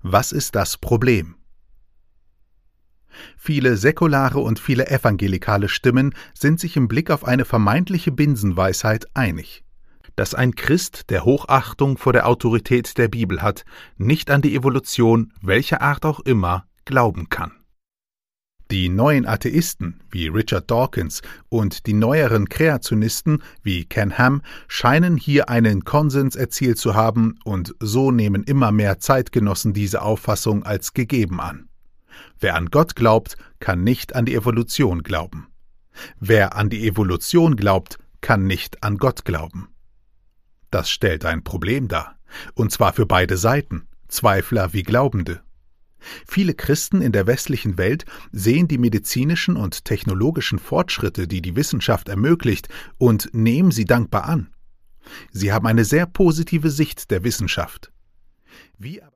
Was ist das Problem? Viele säkulare und viele evangelikale Stimmen sind sich im Blick auf eine vermeintliche Binsenweisheit einig: dass ein Christ, der Hochachtung vor der Autorität der Bibel hat, nicht an die Evolution, welcher Art auch immer, glauben kann. Die neuen Atheisten wie Richard Dawkins und die neueren Kreationisten wie Ken Ham scheinen hier einen Konsens erzielt zu haben, und so nehmen immer mehr Zeitgenossen diese Auffassung als gegeben an. Wer an Gott glaubt, kann nicht an die Evolution glauben. Wer an die Evolution glaubt, kann nicht an Gott glauben. Das stellt ein Problem dar, und zwar für beide Seiten, Zweifler wie Glaubende. Viele Christen in der westlichen Welt sehen die medizinischen und technologischen Fortschritte, die die Wissenschaft ermöglicht, und nehmen sie dankbar an. Sie haben eine sehr positive Sicht der Wissenschaft. Wie